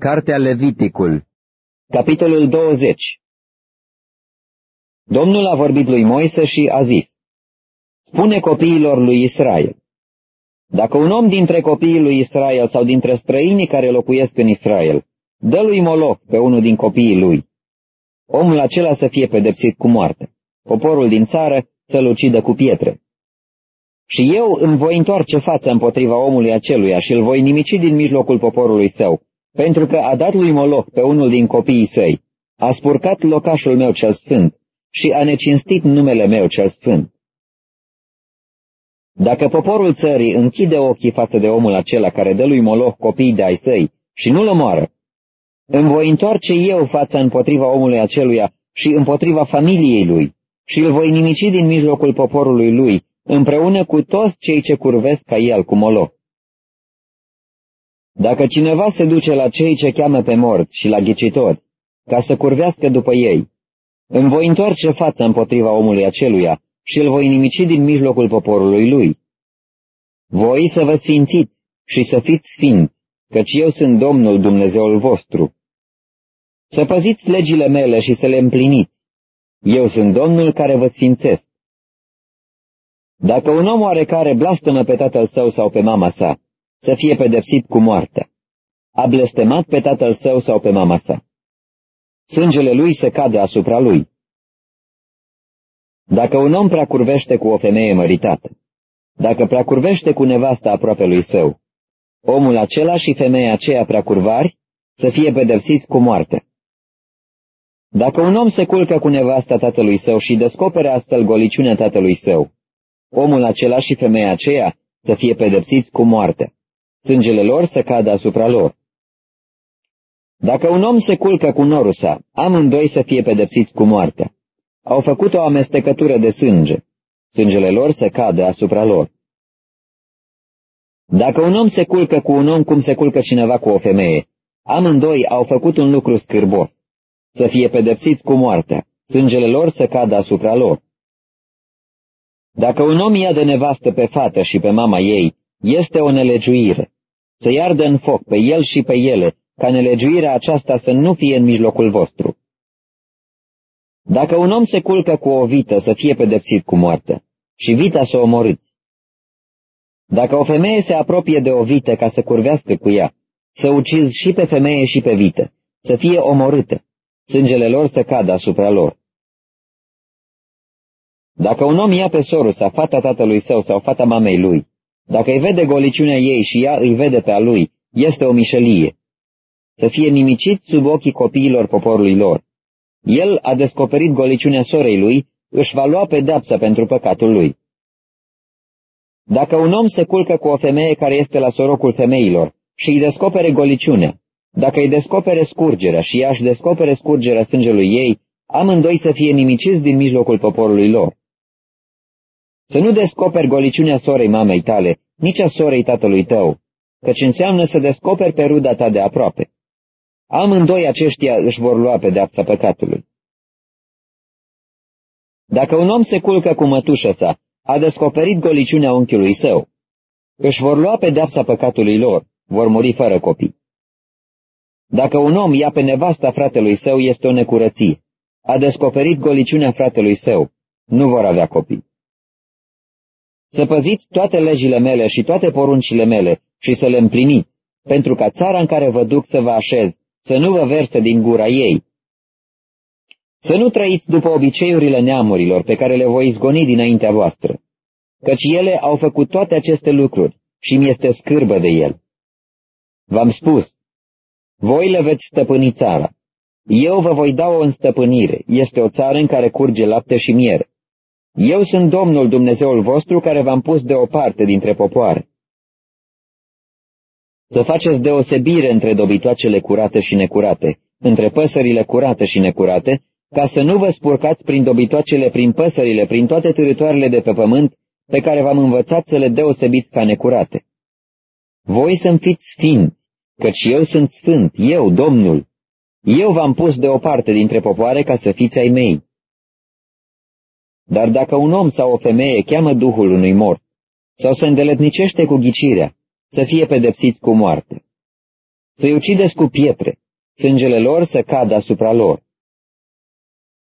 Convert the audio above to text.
Cartea Leviticul, Capitolul 20. Domnul a vorbit lui Moise și a zis: Spune copiilor lui Israel: Dacă un om dintre copiii lui Israel sau dintre străinii care locuiesc în Israel dă lui Moloch pe unul din copiii lui, omul acela să fie pedepsit cu moarte, poporul din țară să-l ucidă cu pietre. Și eu îmi voi întoarce fața împotriva omului aceluia și îl voi nimici din mijlocul poporului său, pentru că a dat lui Moloch pe unul din copiii săi, a spurcat locașul meu cel sfânt și a necinstit numele meu cel sfânt. Dacă poporul țării închide ochii față de omul acela care dă lui Moloch copiii de ai săi și nu-l omoară, îmi voi întoarce eu fața împotriva omului aceluia și împotriva familiei lui și îl voi nimici din mijlocul poporului lui, împreună cu toți cei ce curvesc ca el cu Moloch. Dacă cineva se duce la cei ce cheamă pe morți și la ghicitori, ca să curvească după ei, îmi voi întoarce fața împotriva omului aceluia și îl voi nimici din mijlocul poporului lui. Voi să vă sfințiți și să fiți sfinți, căci eu sunt Domnul Dumnezeul vostru. Să păziți legile mele și să le împliniți. Eu sunt Domnul care vă sfințesc. Dacă un om oarecare blastămă pe tatăl său sau pe mama sa, să fie pedepsit cu moartea. A blestemat pe tatăl său sau pe mama sa. Sângele lui să cadă asupra lui. Dacă un om preacurvește cu o femeie măritată, dacă preacurvește cu nevasta aproapelui său, omul acela și femeia aceea preacurvari să fie pedepsiți cu moarte. Dacă un om se culcă cu nevasta tatălui său și descopere astfel goliciunea tatălui său, omul acela și femeia aceea să fie pedepsiți cu moarte. Sângele lor să cadă asupra lor. Dacă un om se culcă cu norul sa, amândoi să fie pedepsiți cu moartea. Au făcut o amestecătură de sânge. Sângele lor să cadă asupra lor. Dacă un om se culcă cu un om cum se culcă cineva cu o femeie, amândoi au făcut un lucru scârbos. Să fie pedepsiți cu moartea. Sângele lor să cadă asupra lor. Dacă un om ia de nevastă pe fată și pe mama ei, este o nelegiuire. Să iardă în foc pe el și pe ele, ca nelegiuirea aceasta să nu fie în mijlocul vostru. Dacă un om se culcă cu o vită, să fie pedepsit cu moartea, și vita să o omorâți. Dacă o femeie se apropie de o vită ca să curvească cu ea, să ucizi și pe femeie și pe vită, să fie omorâtă, sângele lor să cadă asupra lor. Dacă un om ia pe sorul sa, fata tatălui său sau fata mamei lui, dacă îi vede goliciunea ei și ea îi vede pe a lui, este o mișelie. Să fie nimicit sub ochii copiilor poporului lor. El a descoperit goliciunea sorei lui, își va lua pedeapsa pentru păcatul lui. Dacă un om se culcă cu o femeie care este la sorocul femeilor și îi descopere goliciunea, dacă îi descopere scurgerea și ea își descopere scurgerea sângelui ei, amândoi să fie nimiciți din mijlocul poporului lor. Să nu descoperi goliciunea sorei mamei tale, nici a sorei tatălui tău, căci înseamnă să descoperi pe ruda ta de aproape. Amândoi aceștia își vor lua pedeapsa păcatului. Dacă un om se culcă cu mătușa sa, a descoperit goliciunea unchiului său, își vor lua pedeapsa păcatului lor, vor muri fără copii. Dacă un om ia pe nevasta fratelui său, este o necurăție. A descoperit goliciunea fratelui său, nu vor avea copii. Să păziți toate legile mele și toate poruncile mele și să le împliniți, pentru ca țara în care vă duc să vă așez, să nu vă verse din gura ei. Să nu trăiți după obiceiurile neamurilor pe care le voi izgoni dinaintea voastră, căci ele au făcut toate aceste lucruri și mi este scârbă de el. V-am spus, voi le veți stăpâni țara. Eu vă voi da o înstăpânire, este o țară în care curge lapte și miere. Eu sunt Domnul Dumnezeul vostru care v-am pus deoparte dintre popoare. Să faceți deosebire între dobitoacele curate și necurate, între păsările curate și necurate, ca să nu vă spurcați prin dobitoacele, prin păsările, prin toate târătoarele de pe pământ, pe care v-am învățat să le deosebiți ca necurate. Voi să-mi fiți sfinți, căci eu sunt sfânt, eu, Domnul. Eu v-am pus deoparte dintre popoare ca să fiți ai mei. Dar dacă un om sau o femeie cheamă duhul unui mort, sau se îndeletnicește cu ghicirea, să fie pedepsiți cu moarte. să-i ucideți cu pietre, sângele lor să cadă asupra lor.